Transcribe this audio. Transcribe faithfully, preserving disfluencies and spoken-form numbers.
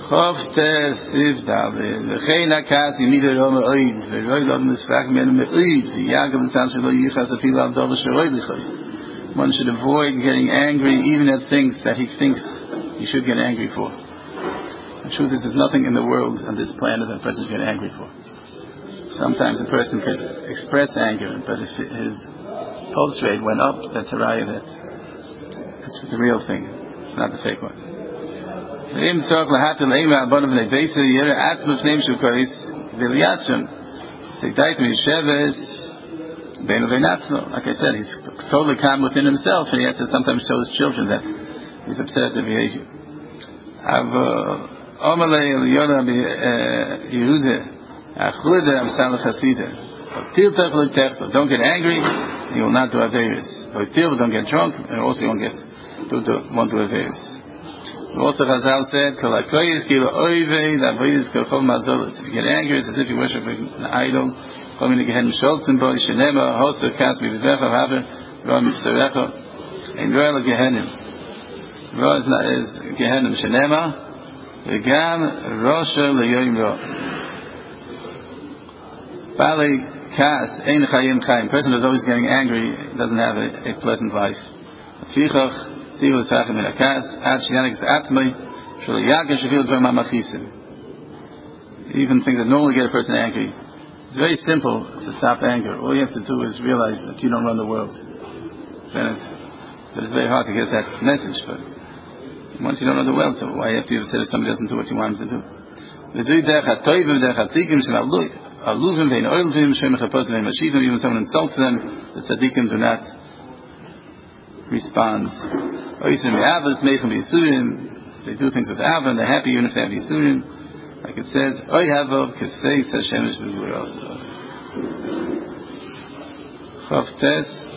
Chavtes Sivdale. V'chein hakas yimidu roma oid. V'roi lov nisfrak menu me'oid. V'yagav l'san shelo yichas afilu al dova sheroi lichos. One should avoid getting angry even at things that he thinks he should get angry for. The truth is, there's nothing in the world on this planet that a person should get angry for. Sometimes a person could express anger, but if his pulse rate went up, that's a raya, that that's the real thing. It's not the fake one. Like I said, he's totally calm within himself, and he has to sometimes show his children that he's upset at their behavior. Don't get angry, and you will not do averis. Don't get drunk, and also you won't get do, do, won't do averis. Also, Chazal said, "If you get angry, it's as if you worship an idol." Is Gehenim Shenema, V'gam Rosha L'Yoyim Ro. Bali Kas Ein Chayim Chayim. Person who's always getting angry doesn't have a, a pleasant life. Fichach Tzivu Tzachim In Akas Ad Shiyanik Atmei Shul Yakin Shevil Dvar Mamachisim. Even things that normally get a person angry. It's very simple to stop anger. All you have to do is realize that you don't run the world. Then it's, but it's very hard to get that message. But once you don't know the world, so why have to say that somebody doesn't do what you want him to do? Even someone insults them, the tzaddikim do not respond. They do things with ava, and they're happy even if they have yisurim. Like it says, Oy Havov Kesei Sashemesh B'Gvurosov. Chavtes